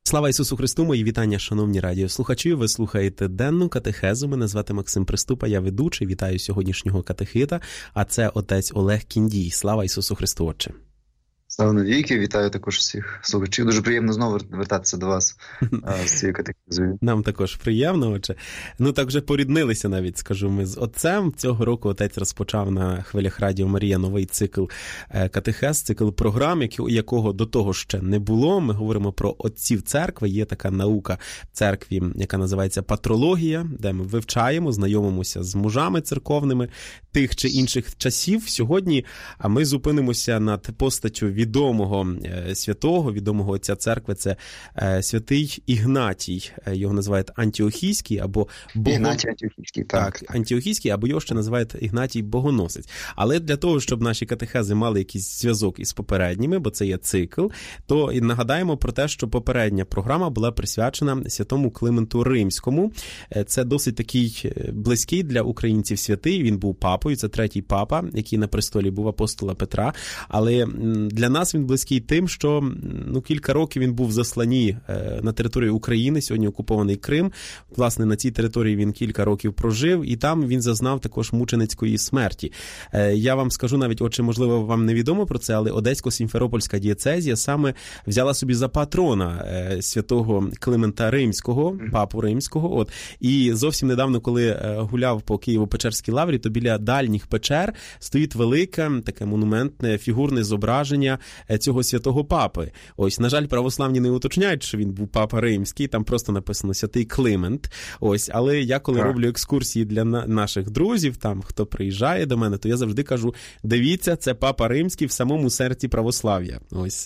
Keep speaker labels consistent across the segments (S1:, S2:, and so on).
S1: Слава Ісусу Христу, мої вітання, шановні радіослухачі. Ви слухаєте денну катехезу. Мене звати Максим Приступа, я ведучий. Вітаю сьогоднішнього катехита, а це отець Олег Кіндій. Слава Ісусу Христу, Отче.
S2: Слава навіки, вітаю також всіх слухачів. Дуже приємно знову вертатися до вас з цією катехезою.
S1: Нам також приємно, Отче. Так вже поріднилися навіть, скажу, ми з отцем. Цього року отець розпочав на хвилях Радіо Марія новий цикл катехез, цикл програм, якого до того ще не було. Ми говоримо про отців церкви. Є така наука в церкві, яка називається патрологія, де ми вивчаємо, знайомимося з мужами церковними тих чи інших часів. Сьогодні ми зупинимося над постаттю відомого святого, відомого отця церкви, це святий Ігнатій. Його називають Антіохійський або
S2: Ігнатій Антіохійський, так.
S1: Антіохійський, або його ще називають Ігнатій Богоносець. Але для того, щоб наші катехези мали якийсь зв'язок із попередніми, бо це є цикл, то і нагадаємо про те, що попередня програма була присвячена святому Клименту Римському. Це досить такий близький для українців святий. Він був папою, це третій папа, який на престолі був апостола Петра. Але для нас він близький тим, що кілька років він був в засланні на території України, сьогодні окупований Крим. Власне, на цій території він кілька років прожив, і там він зазнав також мученицької смерті. Я вам скажу навіть, Отче, можливо, вам невідомо про це, але Одесько-Сімферопольська дієцезія саме взяла собі за патрона святого Климента Римського, папу Римського. І зовсім недавно, коли гуляв по Києво-Печерській лаврі, то біля дальніх печер стоїть велике, таке монументне, фігурне зображення цього святого папи. На жаль, православні не уточняють, що він був папа римський, там просто написано святий Климент. Але я коли роблю екскурсії для наших друзів, там, хто приїжджає до мене, то я завжди кажу, дивіться, це папа римський в самому серці православ'я.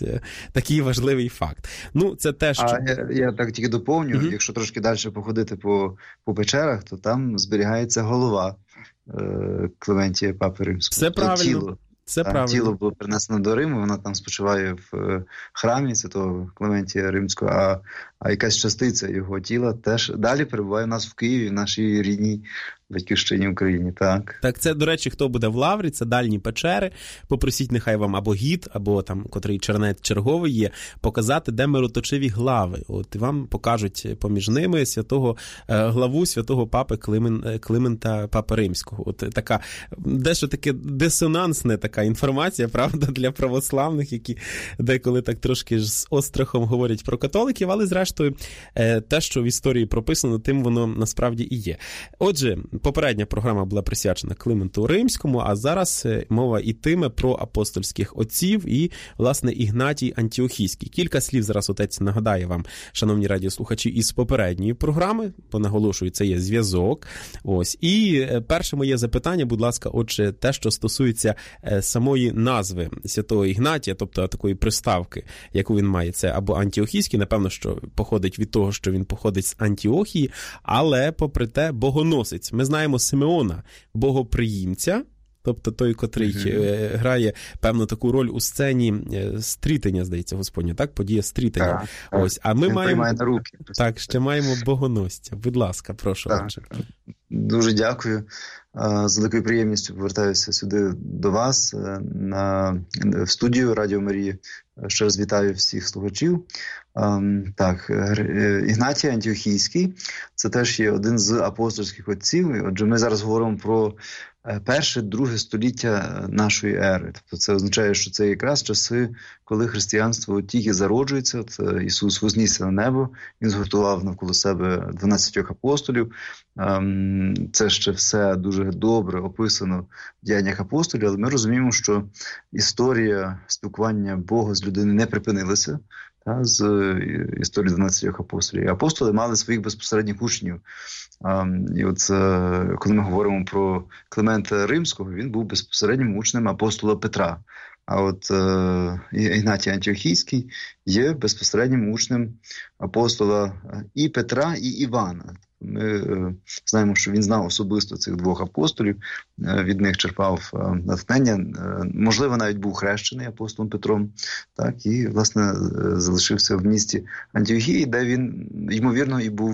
S1: Такий важливий факт. Це те, що...
S2: Я так тільки доповню, якщо трошки далі походити по печерах, то там зберігається голова Клементія папи римського.
S1: Все правильно.
S2: Тіло було перенесено до Риму, вона там спочиває в храмі святого Клементія Римського, а якась частиця його тіла теж далі перебуває у нас в Києві, в нашій рідній батьківщині Україні. Так, це, до речі, хто буде в лаврі, це дальні печери. Попросіть, нехай вам або гід, або там, котрий чернець черговий є, показати, де мироточиві глави. І вам покажуть поміж ними главу святого папи Климента Папи Римського. Така, дещо таке дисонансне така інформація, правда, для православних, які деколи так трошки з острахом говорять про католиків, але зрештою те, що в історії прописано, тим воно насправді і є. Отже, попередня програма була присвячена Клименту Римському, а зараз мова йтиме про апостольських отців і, власне, Ігнатій Антіохійський. Кілька слів зараз отець нагадає вам, шановні радіослухачі, із попередньої програми, бо наголошую, це є зв'язок. І перше моє запитання, будь ласка, отже, те, що стосується самої назви святого Ігнатія, тобто такої приставки, яку він має, це або Антіохійський, напевно, що походить від того, що він походить з Антіохії, але, попри те, богоносець. Ми знаємо Симеона, богоприємця, тобто той, котрий грає певну таку роль у сцені стрітення, здається, Господня, так? Подія стрітення. А ми маємо... на руки. Так, ще маємо богоносця. Будь ласка, прошу. Дуже дякую. З великою приємністю повертаюся сюди до вас, в студію Радіо Марії. Ще раз вітаю всіх слухачів. Ігнатій Антіохійський – це теж є один з апостольських отців. Отже, ми зараз говоримо про перше-друге століття нашої ери. Тобто це означає, що це якраз часи, коли християнство тільки зароджується. Ісус вознісся на небо, Він згуртував навколо себе 12 апостолів. Це ще все дуже добре описано в діяннях апостолів, але ми розуміємо, що історія спілкування Бога з людиною не припинилася з історії 12 апостолів. Апостоли мали своїх безпосередніх учнів. І коли ми говоримо про Климента Римського, він був безпосереднім учнем апостола Петра. А Ігнатій Антіохійський є безпосереднім учнем апостола і Петра, і Івана. Ми знаємо, що він знав особисто цих двох апостолів, від них черпав натхнення, можливо, навіть був хрещений апостолом Петром, і, власне, залишився в місті Антіохії, де він, ймовірно, і був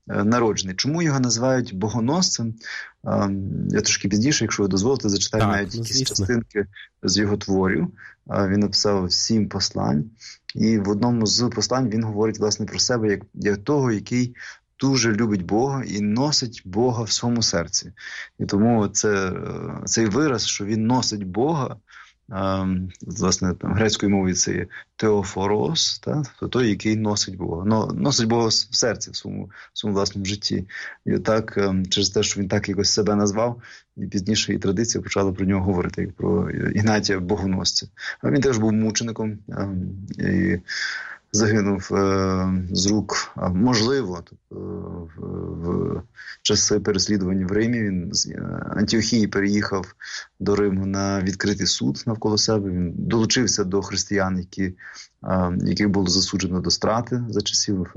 S2: народжений. Чому його називають богоносцем? Я трошки пізніше, якщо ви дозволите, зачитаю навіть якісь частинки з його творів. Він написав 7 послань, і в одному з послань він говорить, власне, про себе як того, який дуже любить Бога і носить Бога в своєму серці. І тому цей вираз, що він носить Бога, власне, грецькою мовою це є теофорос, той, який носить Бога. Носить Бога в серці, в своєму власному житті. І так, через те, що він так якось себе назвав, і пізніше і традиція почала про нього говорити, як про Ігнатія Богоносця. А він теж був мучеником і загинув з рук, можливо, в часи переслідування в Римі. Він з Антіохії переїхав до Риму на відкритий суд навколо себе. Він долучився до християн, яких було засуджено до страти за часів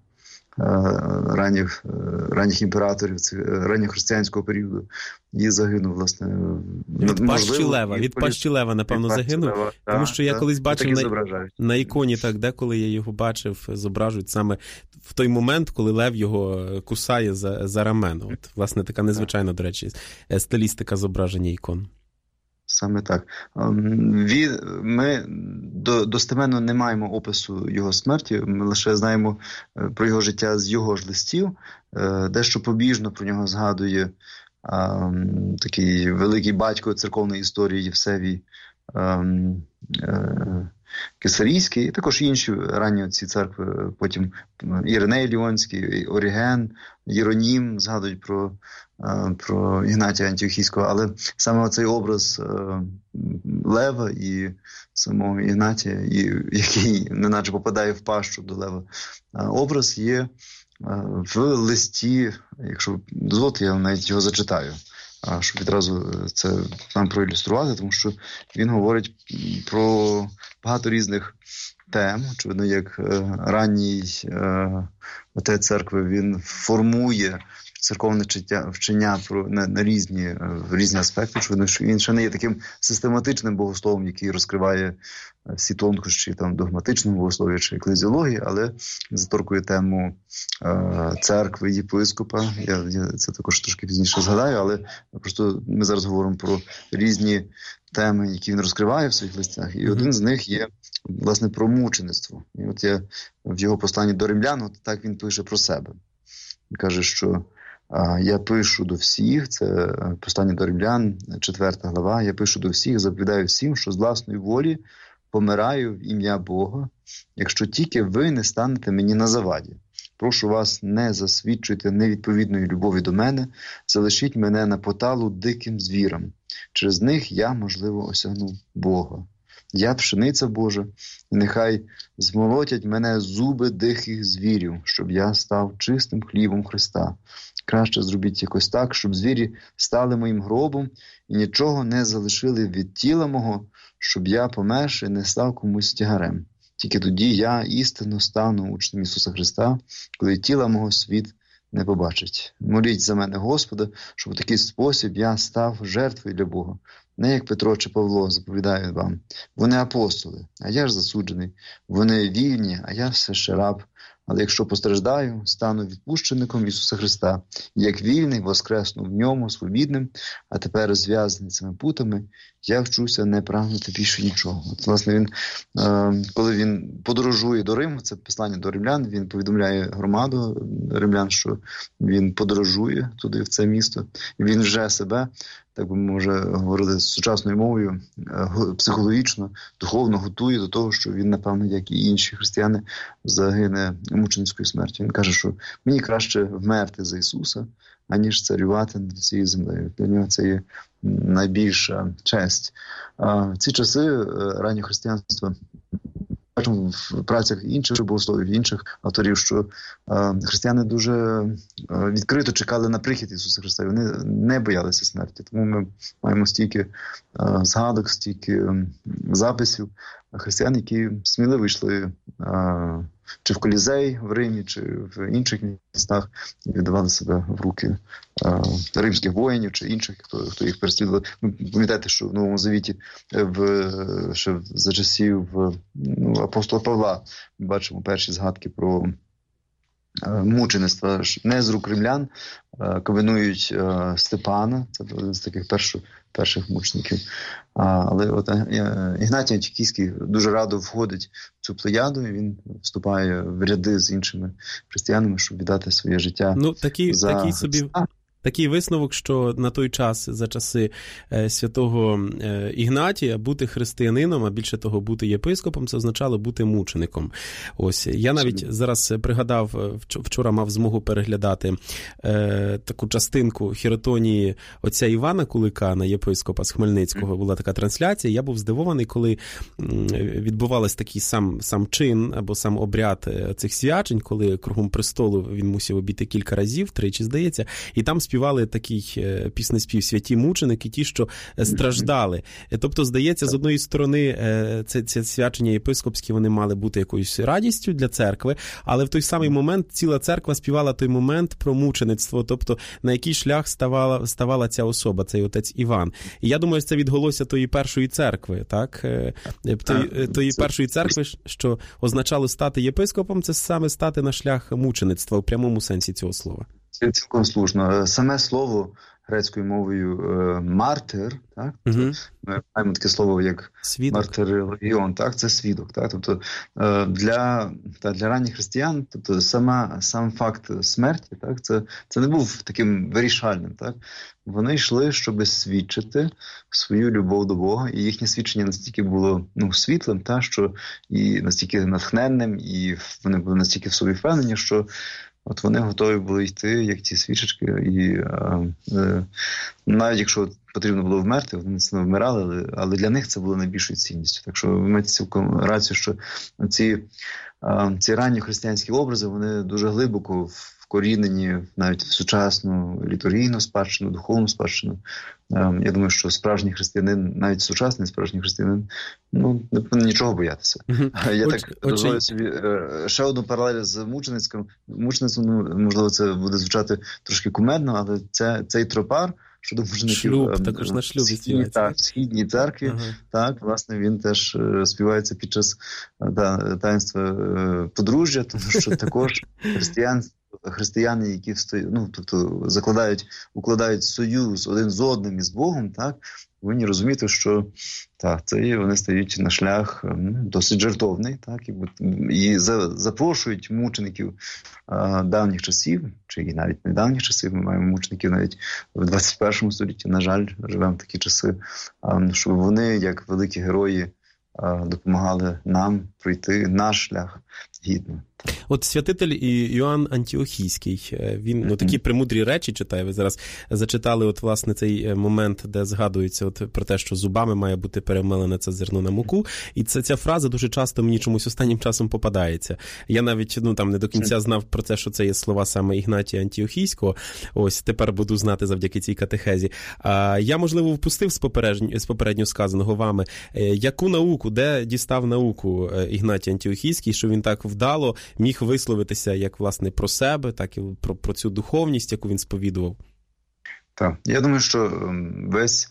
S2: ранніх імператорів, ранньохристиянського періоду, і загинув, власне.
S1: Від пащі лева, напевно, загинув. Тому що я колись бачив на іконі, так, деколи я його бачив, зображують саме в той момент, коли лев його кусає за рамено. От, власне, така незвичайна, до речі, стилістика зображення ікон.
S2: Саме так. Ми достеменно не маємо опису його смерті, ми лише знаємо про його життя з його ж листів. Дещо побіжно про нього згадує такий великий батько церковної історії Євсевій Кесарійський, і також інші ранні отці церкви, потім Іриней Ліонський, Оріген, Єронім згадують про Ігнатія Антіохійського, але саме цей образ лева і самого Ігнатія, який неначе попадає в пащу до лева, образ є в листі, якщо дозволите, я навіть його зачитаю, щоб відразу це нам проілюструвати, тому що він говорить про багато різних тем. Очевидно, як ранній отець церкви, він формує церковне вчення на різні аспекти. Очевидно, що він ще не є таким систематичним богословом, який розкриває всі тонкощі догматичного богослов'я чи еклезіології, але заторкує тему церкви, єпископа. Я це також трошки пізніше згадаю, але просто ми зараз говоримо про різні теми, які він розкриває в своїх листах. І один з них є, власне, про мучеництво. І от я в його посланні до римлян, так він пише про себе. Він каже, що я пишу до всіх, це послання до римлян, 4 глава, я пишу до всіх, заповідаю всім, що з власної волі помираю в ім'я Бога, якщо тільки ви не станете мені на заваді. Прошу вас, не засвідчуйте невідповідної любові до мене, залишіть мене на поталу диким звірам. Через них я, можливо, осягну Бога. Я пшениця Божа, і нехай змолотять мене зуби диких звірів, щоб я став чистим хлібом Христа. Краще зробіть якось так, щоб звірі стали моїм гробом і нічого не залишили від тіла мого, щоб я, померши, не став комусь тягарем. Тільки тоді я істинно стану учнем Ісуса Христа, коли тіла мого світ не побачить. Моліть за мене, Господа, щоб у такий спосіб я став жертвою для Бога. Не як Петро чи Павло, заповідаю вам. Вони апостоли, а я ж засуджений. Вони вільні, а я все ще раб. Але якщо постраждаю, стану відпущеником Ісуса Христа. Як вільний, воскресну в ньому, свобідним, а тепер зв'язаний цими путами, я вчуся не прагнути більше нічого. От, власне, він, коли він подорожує до Риму, це послання до римлян, він повідомляє громаду римлян, що він подорожує туди, в це місто, і він вже себе, так би може говорити сучасною мовою, психологічно, духовно готує до того, що він, напевно, як і інші християни, загине мученицькою смертю. Він каже, що мені краще вмерти за Ісуса, аніж царювати над цією землею. Для нього це є найбільша честь. В ці часи раннього християнства, бачимо в працях інших богословів, інших авторів, що християни дуже відкрито чекали на прихід Ісуса Христа. Вони не боялися смерті. Тому ми маємо стільки згадок, стільки записів християн, які сміливо йшли чи в Колізей в Римі, чи в інших містах, і віддавали себе в руки римських воїнів чи інших, хто їх переслідував. Пам'ятаєте, що в Новому Завіті ще за часів апостола Павла ми бачимо перші згадки про мучеництва, не з рук римлян, ковенують Степана, це один з таких перших мучеників. Але от Ігнатій Антіохійський дуже радо входить в цю плеяду, і він вступає в ряди з іншими християнами, щоб віддати своє життя.
S1: Ну, такий висновок, що на той час, за часи святого Ігнатія, бути християнином, а більше того, бути єпископом, це означало бути мучеником. Ось, я навіть зараз пригадав, вчора мав змогу переглядати таку частинку хіротонії отця Івана Куликана, єпископа з Хмельницького, була така трансляція. Я був здивований, коли відбувався такий сам чин, або сам обряд цих свячень, коли кругом престолу він мусив обійти кілька разів, тричі, здається, і там співали такий піснеспів «Святі мученики», ті, що страждали. Тобто, здається, з одної сторони, це свячення єпископські, вони мали бути якоюсь радістю для церкви, але в той самий момент ціла церква співала той момент про мучеництво, тобто на який шлях ставала ця особа, цей отець Іван. І я думаю, це відголося тої першої церкви, так? Тої першої церкви, що означало стати єпископом, це саме стати на шлях мучеництва в прямому сенсі цього слова.
S2: Це цілком слушно. Саме слово грецькою мовою «мартир», так? Ми маємо таке слово, як «мартирилогіон», так? Це свідок. Так? Тобто для ранніх християн, тобто сам факт смерті, так? Це не був таким вирішальним. Так? Вони йшли, щоб свідчити свою любов до Бога, і їхнє свідчення настільки було світлим, так? Що і настільки натхненним, і вони були настільки в собі впевнені, що от вони готові були йти, як ті свічечки, і навіть якщо потрібно було вмерти, вони не вмирали, але для них це було найбільшою цінністю. Так що ви маєте цілком рацію, що ці ранні християнські образи, вони дуже глибоко вкорінені навіть в сучасну літургійну спадщину, духовну спадщину. Я думаю, що справжній християнин, навіть сучасний справжній християнин, не повинен нічого боятися. Я так дозволю собі ще одну паралель з мучеництвом. Можливо, це буде звучати трошки кумедно, але цей тропар, що до мучеників
S1: шлюб, також на шлюбі співається.
S2: В східній церкві, так, власне, він теж співається під час таїнства подружжя, тому що також християни, які тобто укладають союз один з одним і з Богом, так, повинні розуміти, що вони стають на шлях досить жертовний, так, і запрошують мучеників давніх часів, чи і навіть не давніх часів, ми маємо мучеників навіть в 21 столітті, на жаль, живемо в такі часи, щоб вони, як великі герої, допомагали нам пройти наш шлях гідно.
S1: От святитель Іоанн Антіохійський, він такі премудрі речі читає. Ви зараз зачитали от, власне, цей момент, де згадується про те, що зубами має бути перемелене це зерно на муку. І ця фраза дуже часто мені чомусь останнім часом попадається. Я навіть не до кінця знав про те, що це є слова саме Ігнатія Антіохійського. Ось, тепер буду знати завдяки цій катехезі. Я, можливо, впустив з попередньо сказаного вами. Яку науку, де дістав науку Ігнатій Антіохійський, що він так вдало міг висловитися як, власне, про себе, так і про цю духовність, яку він сповідував?
S2: Так. Я думаю, що весь,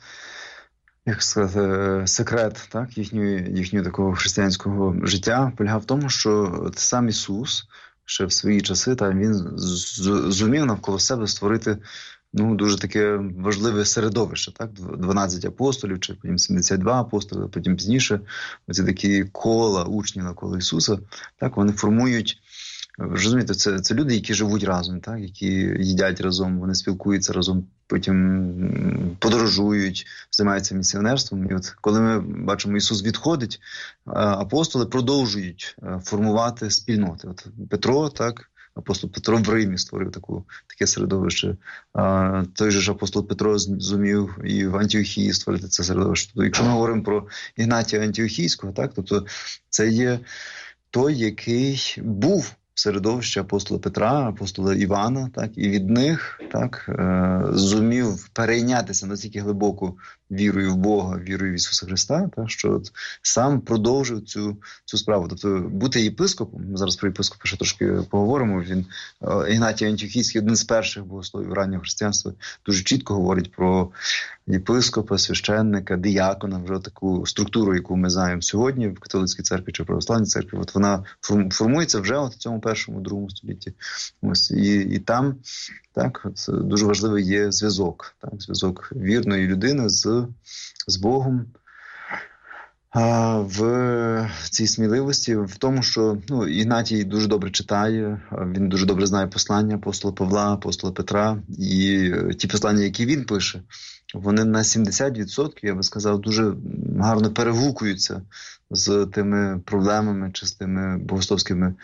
S2: як сказати, секрет, так, їхнього такого християнського життя полягав в тому, що сам Ісус ще в свої часи, він зумів навколо себе створити дуже таке важливе середовище, так? 12 апостолів, чи потім 72 апостоли, потім пізніше оці такі кола учнів навколо Ісуса, так, вони формують, розумієте, це люди, які живуть разом, так, які їдять разом, вони спілкуються разом, потім подорожують, займаються місіонерством. І от коли ми бачимо, Ісус відходить, апостоли продовжують формувати спільноти. От Петро, так, апостол Петро в Римі створив таке середовище. Той же ж апостол Петро зумів і в Антіохії створити це середовище. Тобто, якщо ми говоримо про Ігнатія Антіохійського, так, тобто це є той, який був в середовищі апостола Петра, апостола Івана, так, і від них, так, зумів перейнятися настільки глибоко вірою в Бога, вірою в Ісуса Христа, та, що от сам продовжив цю справу. Тобто бути єпископом, ми зараз про єпископа ще трошки поговоримо, він, Ігнатій Антіохійський, один з перших богословів раннього християнства, дуже чітко говорить про єпископа, священника, диякона, вже таку структуру, яку ми знаємо сьогодні в католицькій церкві чи православній церкві, от вона формується вже от в цьому першому, другому столітті. Ось, і там так, от, дуже важливий є зв'язок, так, зв'язок вірної людини з Богом, в цій сміливості, в тому, що Ігнатій дуже добре читає, він дуже добре знає послання апостола Павла, апостола Петра, і ті послання, які він пише, вони на 70%, я би сказав, дуже гарно перегукуються з тими проблемами чи з тими богословськими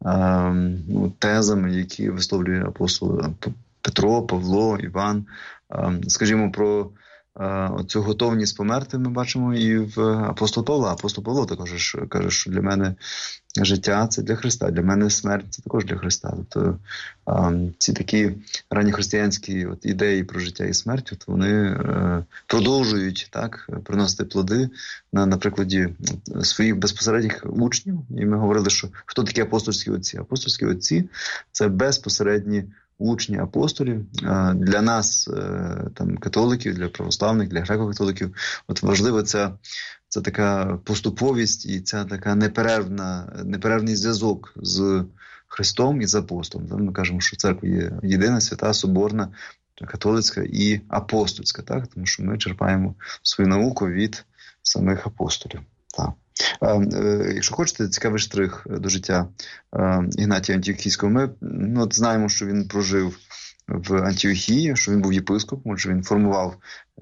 S2: тезами, які висловлює апостол Петро, Павло, Іван. Скажімо, про цю готовність померти ми бачимо і в апостола Павла. Апостол Павло також каже, що для мене життя – це для Христа, для мене смерть – це також для Христа. Тобто ці такі ранньохристиянські ідеї про життя і смерть, вони продовжують так приносити плоди на прикладі своїх безпосередніх учнів. І ми говорили, що хто такі апостольські отці? Апостольські отці – це безпосередні учні апостолів. Для нас, там, католиків, для православних, для греко-католиків, от важливо це така поступовість і ця така неперервний зв'язок з Христом і з апостолом. Ми кажемо, що церква є єдина, свята, соборна, католицька і апостольська, так? Тому що ми черпаємо свою науку від самих апостолів. Так. Якщо хочете, цікавий штрих до життя Ігнатія Антіохійського. Ми знаємо, що він прожив в Антіохії, що він був єпископом, що він формував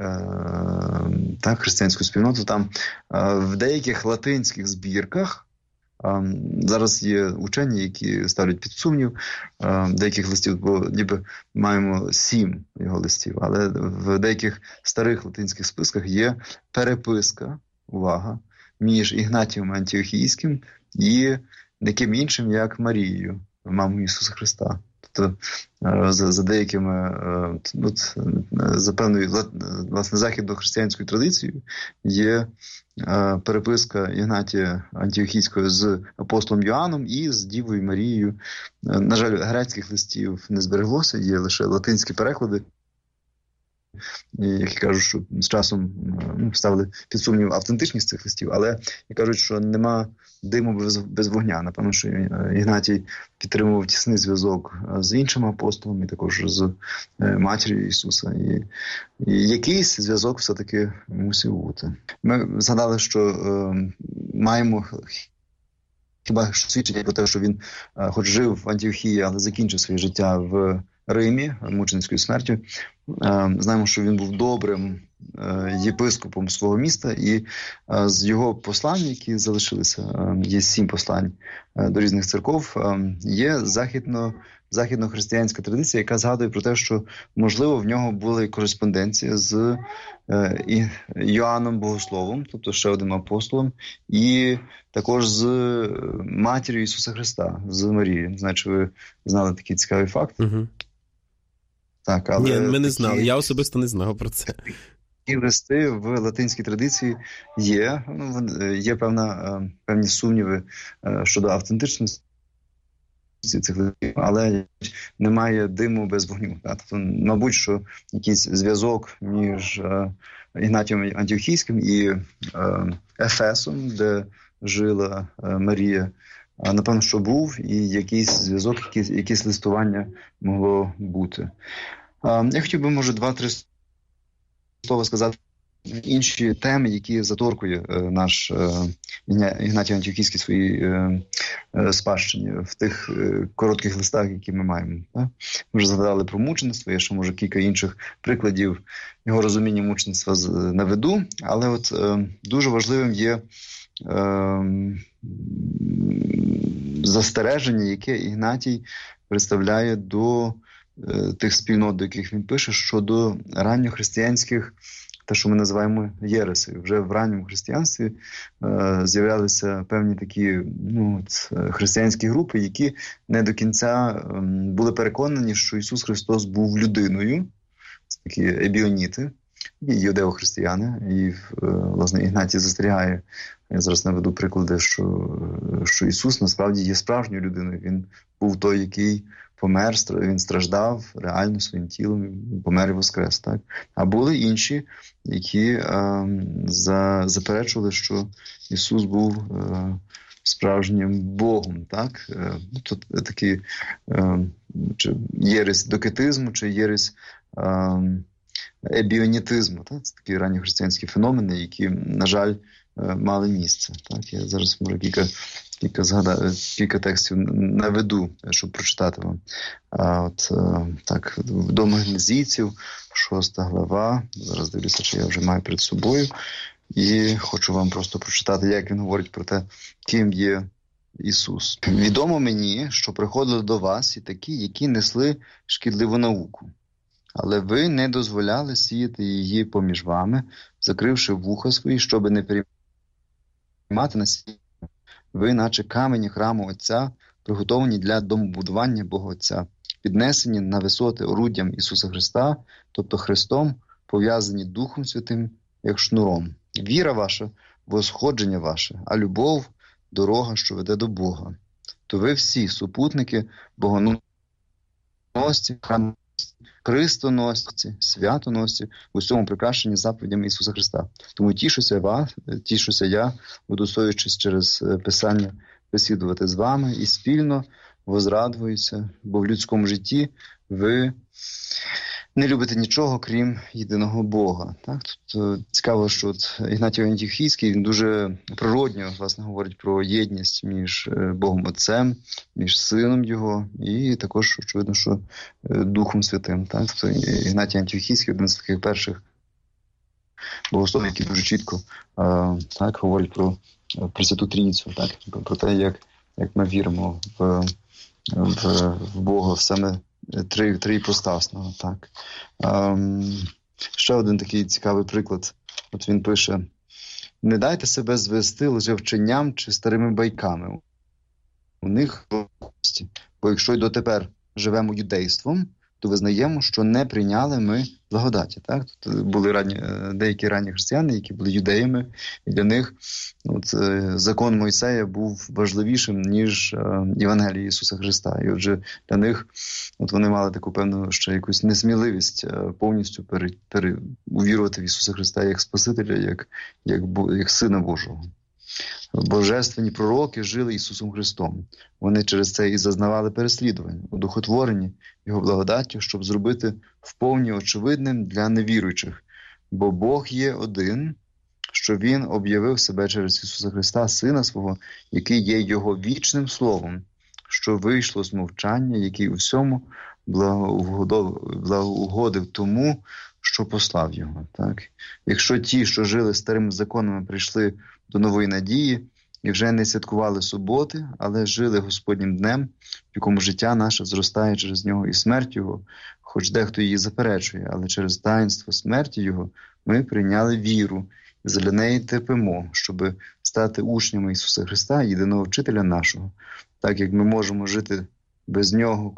S2: християнську спільноту. Там в деяких латинських збірках зараз є учені, які ставлять під сумнів деяких листів, бо ніби маємо 7 його листів, але в деяких старих латинських списках є переписка, увага, між Ігнатієм Антіохійським і неким іншим, як Марією, мамою Ісуса Христа. Тобто за деякими, за певною, власне, західно-християнською традицією є переписка Ігнатія Антіохійського з апостолом Йоанном і з Дівою Марією. На жаль, грецьких листів не збереглося, є лише латинські переклади, які кажуть, що з часом ставили під сумнів автентичність цих листів, але кажуть, що нема диму без вогня. Напевно, що Ігнатій підтримував тісний зв'язок з іншими апостолами, також з матір'ю Ісуса. І якийсь зв'язок все-таки мусив бути. Ми згадали, що маємо хіба що свідчення про те, що він хоч жив в Антіохії, але закінчив своє життя в Римі мученицькою смертю. Знаємо, що він був добрим єпископом свого міста, і з його послань, які залишилися, є 7 послань до різних церков, є західно-християнська традиція, яка згадує про те, що, можливо, в нього була кореспонденція з Йоанном Богословом, тобто ще одним апостолом, і також з матір'ю Ісуса Христа, з Марією. Не знаю, чи ви знали такий цікавий факт?
S1: Угу.
S2: Так, але
S1: ні, ми не знали. Я особисто не знав про це.
S2: Такі листи в латинській традиції є. Є певні сумніви щодо автентичності цих листів, але немає диму без вогню. Тобто, мабуть, що якийсь зв'язок між Ігнатієм Антіохійським і Ефесом, де жила Марія, напевно, що був, і якийсь зв'язок, якесь листування могло бути. Я хотів би, може, 2-3 слова сказати інші теми, які заторкує наш Ігнатій Антіохійський своїй спадщині в тих коротких листах, які ми маємо. Ми вже згадали про мучеництво, є ще, може, кілька інших прикладів його розуміння мучеництва наведу, але от дуже важливим є застереження, яке Ігнатій представляє до тих спільнот, до яких він пише, щодо ранньохристиянських, те, що ми називаємо єресею. Вже в ранньому християнстві з'являлися певні такі християнські групи, які не до кінця були переконані, що Ісус Христос був людиною. Це такі ебіоніти. юдео-християни, і, власне, Ігнатій застерігає, я зараз наведу приклади, що Ісус насправді є справжньою людиною. Він був той, який помер, він страждав реально своїм тілом, помер і воскрес. Так? А були інші, які заперечували, що Ісус був справжнім Богом. Так? Тут такий чи єресь докетизму, чи єресь ебіонітизму. Так? Це такі ранні християнські феномени, які, на жаль, мали місце. Так? Я зараз можу кілька текстів наведу, щоб прочитати вам. Так, «Вдома гнезійців», 6 глава. Зараз дивлюся, чи я вже маю перед собою. І хочу вам просто прочитати, як він говорить про те, ким є Ісус. «Відомо мені, що приходили до вас і такі, які несли шкідливу науку. Але ви не дозволяли сіяти її поміж вами, закривши вуха свої, щоб не переймати насіння. Ви, наче камені храму Отця, приготовані для домобудування Бога Отця, піднесені на висоти оруддям Ісуса Христа, тобто Христом, пов'язані Духом Святим, як шнуром. Віра ваша – восходження ваше, а любов – дорога, що веде до Бога. То ви всі супутники, богоносці, христоносці, святоносці, в усьому прикрашені заповідями Ісуса Христа. Тому тішуся я, удостоюючись через Писання бесідувати з вами і спільно возрадуюся, бо в людському житті ви не любите нічого, крім єдиного Бога. Так? Тут цікаво, що Ігнатій Антіохійський, він дуже природньо, власне, говорить про єдність між Богом Отцем, між Сином Його і також, очевидно, що Духом Святим. Так? Тобто Ігнатій Антіохійський – один з таких перших богословів, які дуже чітко так, говорять про Пресвяту Трійцю, так? Про те, як ми віримо в Бога саме триіпостасного. Так. Ще один такий цікавий приклад. От він пише: «Не дайте себе звести лжевченням чи старими байками. У них гості. Бо якщо й дотепер живемо юдейством, то визнаємо, що не прийняли ми благодаті». Так? Тут були деякі ранні християни, які були юдеями, і для них закон Мойсея був важливішим, ніж Євангеліє Ісуса Христа. І отже, для них вони мали таку певну ще якусь несміливість повністю увірувати в Ісуса Христа як Спасителя, як Сина Божого. Божественні пророки жили Ісусом Христом. Вони через це і зазнавали переслідувань, одухотворені Його благодаттю, щоб зробити вповні очевидним для невіруючих. Бо Бог є один, що Він об'явив себе через Ісуса Христа, Сина Свого, який є Його вічним Словом, що вийшло з мовчання, який у всьому благоугодив тому, що послав Його. Так? Якщо ті, що жили старими законами, прийшли до нової надії і вже не святкували суботи, але жили Господнім днем, в якому життя наше зростає через нього і смерть Його, хоч дехто її заперечує, але через таїнство смерті Його ми прийняли віру і задля неї терпимо, щоб стати учнями Ісуса Христа, єдиного вчителя нашого. Так як ми можемо жити без Нього,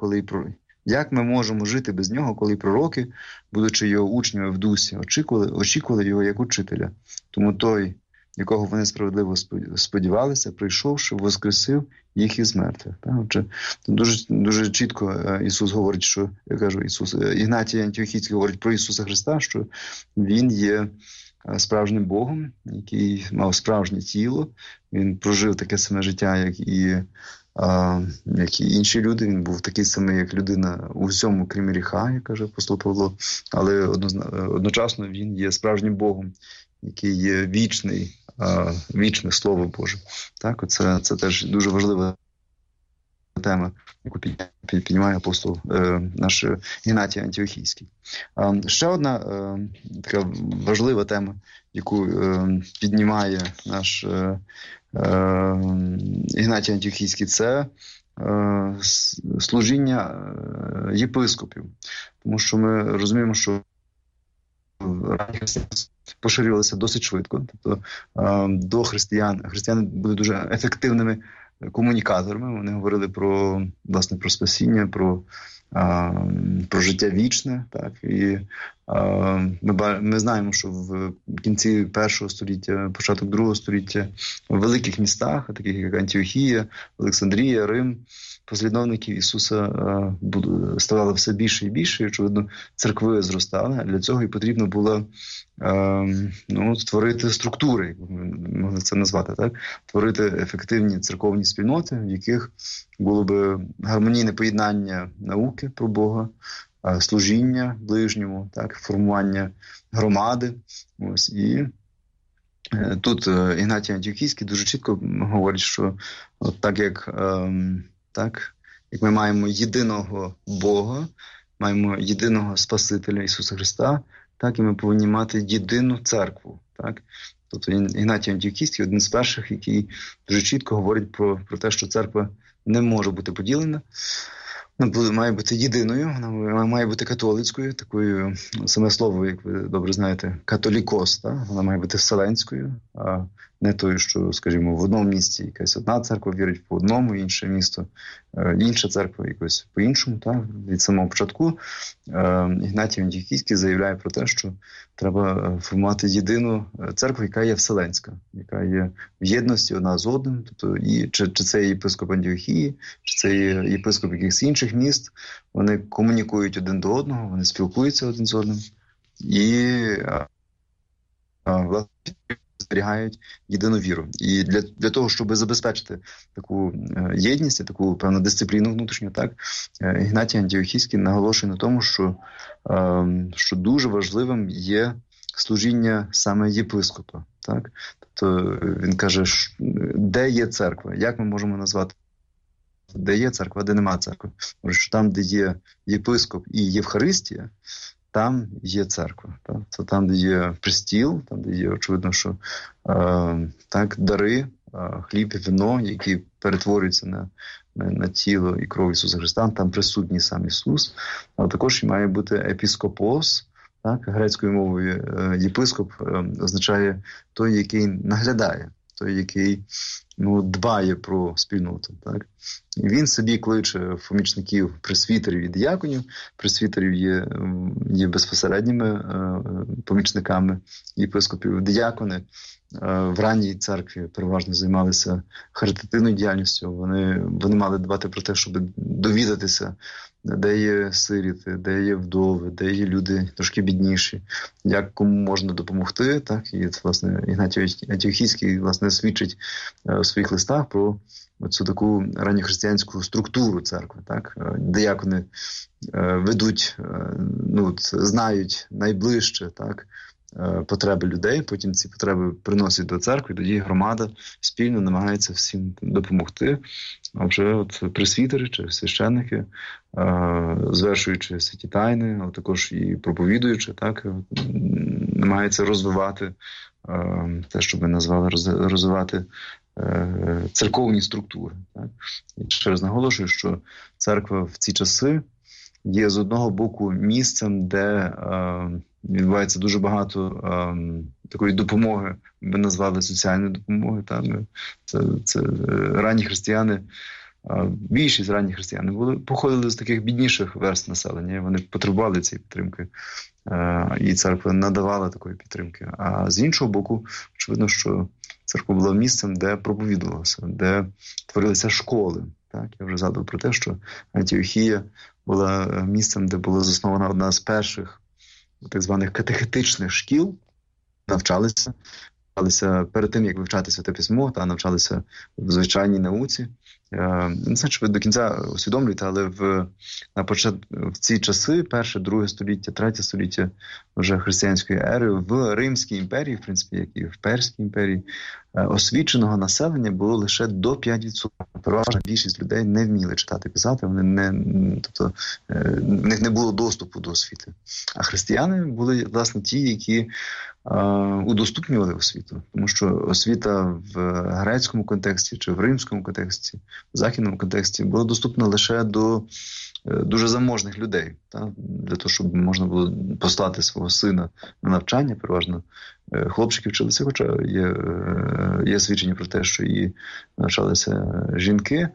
S2: коли пророки, будучи Його учнями в дусі, очікували Його як учителя. Тому той, якого вони справедливо сподівалися, прийшовши, воскресив їх із мертвих. Отже, дуже, дуже чітко Ісус говорить, що, я кажу, Ігнатій Антіохійський говорить про Ісуса Христа, що Він є справжнім Богом, який мав справжнє тіло. Він прожив таке саме життя, як і інші люди. Він був такий самий, як людина у всьому, крім гріха, як каже апостол Павло. Але одночасно він є справжнім Богом, який є вічне Слово Боже. Так, це теж дуже важлива тема, яку піднімає апостол наш Ігнатій Антіохійський. Ще одна така важлива тема, яку піднімає наш Ігнатій Антіохійський, це служіння єпископів. Тому що ми розуміємо, що поширювалися досить швидко. Тобто до християни були дуже ефективними комунікаторами. Вони говорили власне, про спасіння, про життя вічне. Так? І Ми знаємо, що в кінці 1 століття, початок 2 століття в великих містах, таких як Антіохія, Олександрія, Рим, послідовників Ісуса ставало все більше і більше, і, очевидно, церкви зростали. Для цього і потрібно було створити структури, як можна це назвати, так? Творити ефективні церковні спільноти, в яких було би гармонійне поєднання науки про Бога, служіння ближньому, так, формування громади. Ось, і тут Ігнатій Антіохійський дуже чітко говорить, що так як ми маємо єдиного Бога, маємо єдиного Спасителя Ісуса Христа, так і ми повинні мати єдину церкву. Так? Тобто Ігнатій Антіохійський один з перших, який дуже чітко говорить про те, що церква не може бути поділена. Вона має бути єдиною, вона має бути католицькою, такою, саме слово, як ви добре знаєте, католікос, так? Вона має бути вселенською, а не тою, що, скажімо, в одному місті якась одна церква вірить по одному, інше місто, інша церква якось по-іншому. Так? Від самого початку Ігнатій Антіохійський заявляє про те, що треба формувати єдину церкву, яка є вселенська, яка є в єдності одна з одним. Тобто, чи це є єпископ Антіохії, чи це є єпископ якихось інших міст, вони комунікують один до одного, вони спілкуються один з одним і власне зберігають єдину віру. І для того, щоб забезпечити таку єдність, таку певну дисципліну внутрішню, так, Ігнатій Антіохійський наголошує на тому, що дуже важливим є служіння саме єпископа. Так? Тобто він каже, де є церква, як ми можемо назвати, де є церква, де нема церкви. Тому що там, де є єпископ і Євхаристія, там є церква. Так? Це там, де є престіл, там, де є, очевидно, що дари, хліб і вино, які перетворюються на тіло і кров Ісуса Христа, там присутній сам Ісус. Але також і має бути епіскопос, так? Грецькою мовою єпископ означає той, який наглядає, той, який дбає про спільноту. Так? І він собі кличе помічників пресвітерів і діяконів. Пресвітерів є безпосередніми помічниками єпископів. Діякони в ранній церкві переважно займалися харитативною діяльністю. Вони мали дбати про те, щоб довідатися, де є сиріти, де є вдови, де є люди трошки бідніші, як кому можна допомогти. Так? І, власне, Ігнатій Антіохійський, власне, свідчить в своїх листах про цю таку ранньохристиянську структуру церкви. Так? Диякони ведуть, знають найближче, так, потреби людей, потім ці потреби приносять до церкви, тоді громада спільно намагається всім допомогти. А вже пресвітери чи священники, звершуючи святі тайни, а також і проповідуючи, так, намагаються розвивати те, що ми назвали розвивати церковні структури. Так. І ще раз наголошую, що церква в ці часи є з одного боку місцем, де відбувається дуже багато такої допомоги, ми назвали соціальної допомоги. Це ранні християни, більшість ранніх християн походили з таких бідніших верст населення, вони потребували цієї підтримки, і церква надавала такої підтримки. А з іншого боку, очевидно, що церква була місцем, де проповідувалося, де творилися школи. Так? Я вже згадував про те, що Антіохія була місцем, де була заснована одна з перших так званих катехетичних шкіл, навчалися перед тим, як вивчати Святе Письмо, навчалися в звичайній науці. Не знаю, чи ви до кінця усвідомлюєте, але в ці часи, 1, 2 століття, 3 століття вже християнської ери, в Римській імперії, в принципі, як і в Перській імперії, освіченого населення було лише до 5%. Переважна більшість людей не вміли читати, писати, в них не було доступу до освіти. А християни були, власне, ті, які удоступнювали освіту. Тому що освіта в грецькому контексті чи в римському контексті, в західному контексті була доступна лише до дуже заможних людей. Для того, щоб можна було послати свого сина на навчання, переважно хлопчики вчилися, хоча є свідчення про те, що і навчалися жінки.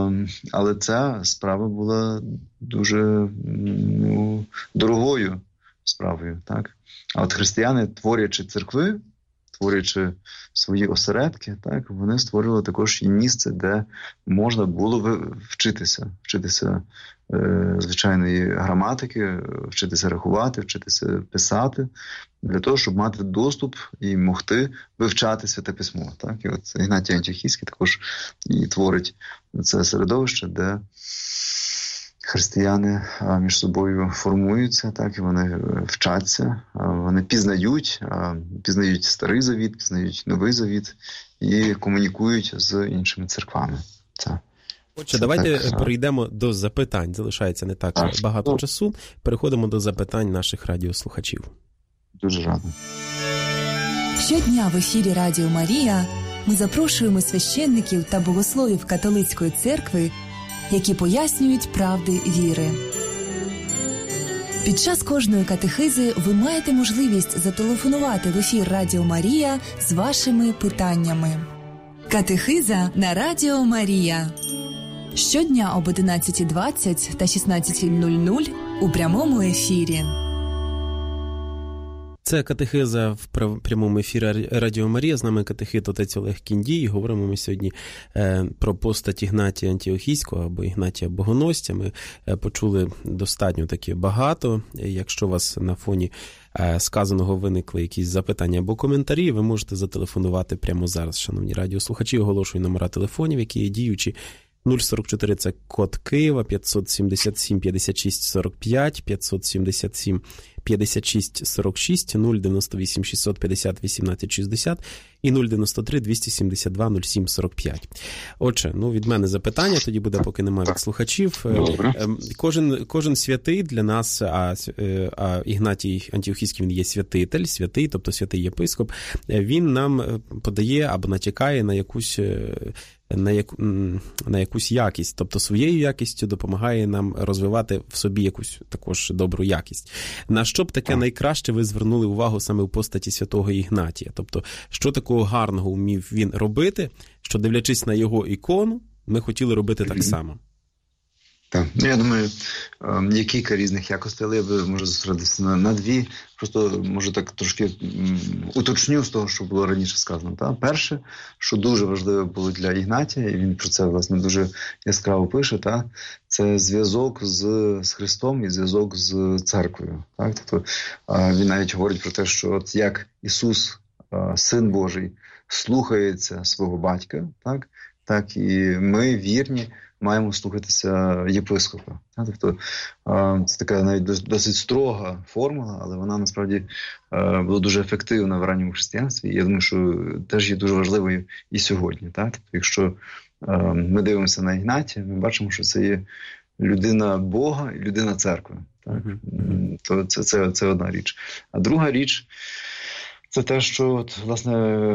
S2: Але ця справа була дуже дорогою справою, так? А от християни, творячи церкви, творячи свої осередки, так, вони створили також і місце, де можна було вчитися звичайної граматики, вчитися рахувати, вчитися писати, для того, щоб мати доступ і могти вивчати Святе Письмо. Так? І от Ігнатій Антіохійський також і творить це середовище, де християни між собою формуються, так, і вони вчаться, вони пізнають Старий Завіт, пізнають Новий Завіт і комунікують з іншими церквами.
S1: Отже, давайте перейдемо до запитань. Залишається не так багато часу. Переходимо до запитань наших радіослухачів.
S2: Дуже радий.
S3: Щодня в ефірі Радіо Марія ми запрошуємо священників та богословів католицької церкви, які пояснюють правди віри. Під час кожної катехизи ви маєте можливість зателефонувати в ефір Радіо Марія з вашими питаннями. Катехиза на Радіо Марія. Щодня об 11:20 та 16:00 у прямому ефірі.
S1: Це катехиза в прямому ефірі Радіо Марія. З нами катехит отець Олег Кіндій. Говоримо ми сьогодні про постать Ігнатія Антіохійського або Ігнатія Богоносця. Ми почули достатньо таки багато. Якщо у вас на фоні сказаного виникли якісь запитання або коментарі, ви можете зателефонувати прямо зараз, шановні радіослухачі. Оголошую номера телефонів, які є діючі. 044 – це код Києва, 577 56 45, 577 56 46, 098 650 18 60 і 093 272 07 45. Отже, від мене запитання, тоді буде, поки немає слухачів. Кожен святий для нас, а Ігнатій Антіохійський, він є святий, тобто святий єпископ, він нам подає або натякає на якусь якість, тобто своєю якістю допомагає нам розвивати в собі якусь також добру якість. На що б таке найкраще ви звернули увагу саме в постаті святого Ігнатія? Тобто, що такого гарного вмів він робити, що, дивлячись на його ікону, ми хотіли робити так само?
S2: Так, я думаю, є кілька різних якостей, але я би можу зосередитися на дві. Просто, може, так трошки уточню з того, що було раніше сказано. Та? Перше, що дуже важливо було для Ігнатія, і він про це, власне, дуже яскраво пише, та? Це зв'язок з Христом і зв'язок з церквою. Так? Тобто, він навіть говорить про те, що от як Ісус, Син Божий, слухається свого батька, так і ми, вірні, маємо слухатися єпископа. Тобто це така навіть досить строга формула, але вона насправді була дуже ефективна в ранньому християнстві. І я думаю, що теж є дуже важливою і сьогодні. Так? Тобто, якщо ми дивимося на Ігнатія, ми бачимо, що це є людина Бога і людина церкви. Так? То це одна річ. А друга річ – це те, що, от, власне,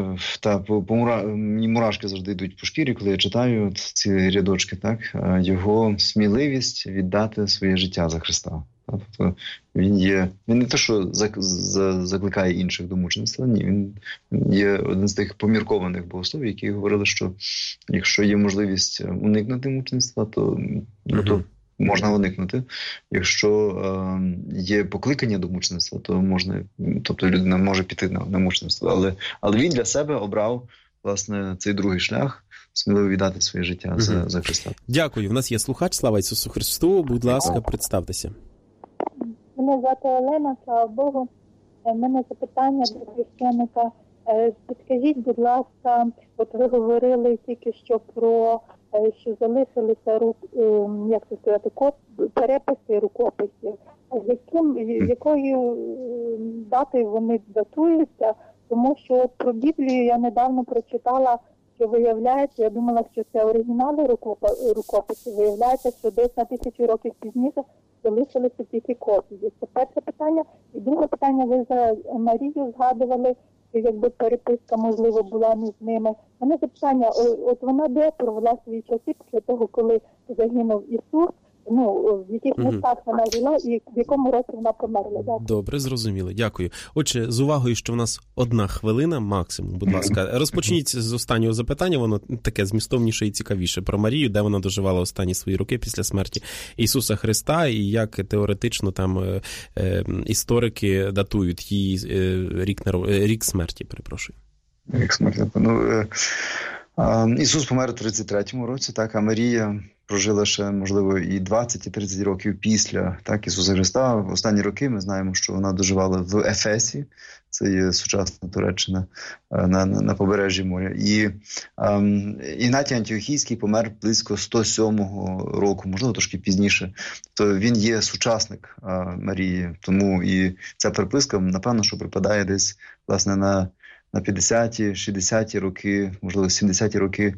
S2: мені мурашки завжди йдуть по шкірі, коли я читаю ці рядочки, так? Його сміливість віддати своє життя за Христа. Так? Тобто він не те, що закликає інших до мучеництва, ні, він є один з тих поміркованих богословів, які говорили, що якщо є можливість уникнути мучеництва, то можна уникнути. Якщо є покликання до мучеництва, то тобто людина може піти на мучеництво. Але він для себе обрав, власне, цей другий шлях, сміливо віддати своє життя за Христа.
S1: Дякую. В нас є слухач. Слава Ісусу Христу. Будь ласка, представтеся.
S4: Мене звати Олена, слава Богу. У мене запитання до священника. Підскажіть, будь ласка, от ви говорили тільки що про що залишилися переписи рукописів. Якою датою вони датуються? Тому що про Біблію я недавно прочитала, що виявляється, я думала, що це оригінали рукописів, виявляється, що десь на 1000 років пізніше залишилися тільки копії. Це перше питання. І друге питання, ви за Марію згадували, якби переписка, можливо, була між ними. У мене запитання, от вона де провела свої часи після того, коли загинув Ісус, в яких містах вона жила і в якому році вона померла. Дякую.
S1: Добре, зрозуміло. Дякую. Отже, з увагою, що в нас 1 хвилина максимум, будь ласка. Розпочніть з останнього запитання, воно таке змістовніше і цікавіше. Про Марію, де вона доживала останні свої роки після смерті Ісуса Христа, і як теоретично там історики датують її рік смерті, перепрошую.
S2: Рік смерті. Ісус помер у 33-му році, так, а Марія прожила ще, можливо, і 20, і 30 років після Ісуса Христа. В останні роки ми знаємо, що вона доживала в Ефесі, це є сучасна Туреччина на побережжі моря. І Ігнатій Антіохійський помер близько 107-го року, можливо, трошки пізніше. То він є сучасник Марії, тому і ця приписка, напевно, що припадає десь, власне, на 50-ті, 60-ті роки, можливо, 70-ті роки,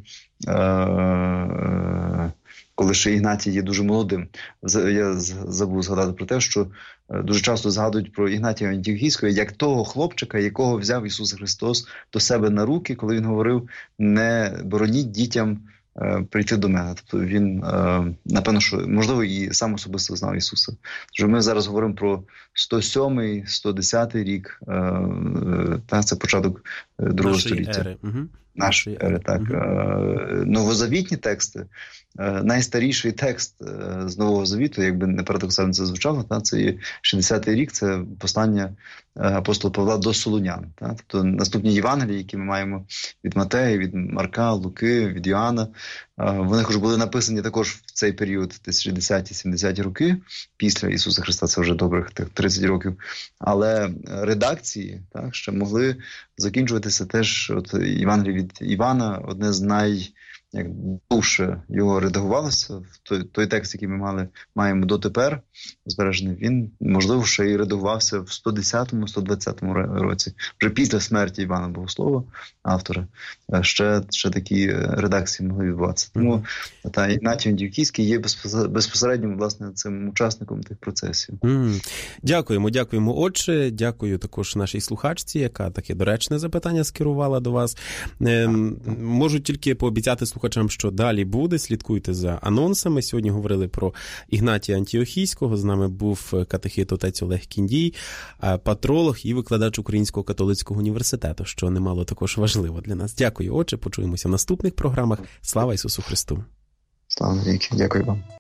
S2: коли ще Ігнатій є дуже молодим. Я забув згадати про те, що дуже часто згадують про Ігнатія Антіохійського як того хлопчика, якого взяв Ісус Христос до себе на руки, коли він говорив: не бороніть дітям прийти до мене. Тобто він, напевно, що, можливо, і сам особисто знав Ісуса. Тож ми зараз говоримо про 107-й, 110-й рік, це початок другого століття. Нашої ери, так. Новозавітні тексти, найстаріший текст з Нового Завіту, якби не парадоксально це звучало, це є 60-й рік, це послання апостола Павла до Солунян. Тобто наступні Євангелії, які ми маємо від Матея, від Марка, Луки, від Йоанна, вони хоч були написані також в цей період, десь 60-70 роки, після Ісуса Христа, це вже добрих 30 років, але редакції ще могли закінчуватися теж, от Євангеліє від Івана, одне з найдовше його редагувалося, той текст, який ми маємо дотепер збережений, він, можливо, ще й редагувався в 110-120 році, вже після смерті Івана Богослова, автора, ще такі редакції могли відбуватися. Тому Ігнатій Антіохійський є безпосереднім, власне, цим учасником тих процесів.
S1: Дякуємо, отче. Дякую також нашій слухачці, яка таке доречне запитання скерувала до вас. Можу тільки пообіцяти слухачам, що далі буде. Слідкуйте за анонсами. Сьогодні говорили про Ігнатія Антіохійського. З нами був катехит отець Олег Кіндій, патролог і викладач Українського католицького університету, що немало також важливо для нас. Дякую, отче. Почуємося в наступних програмах. Слава Ісусу Христу!
S2: Слава навіки. Дякую вам.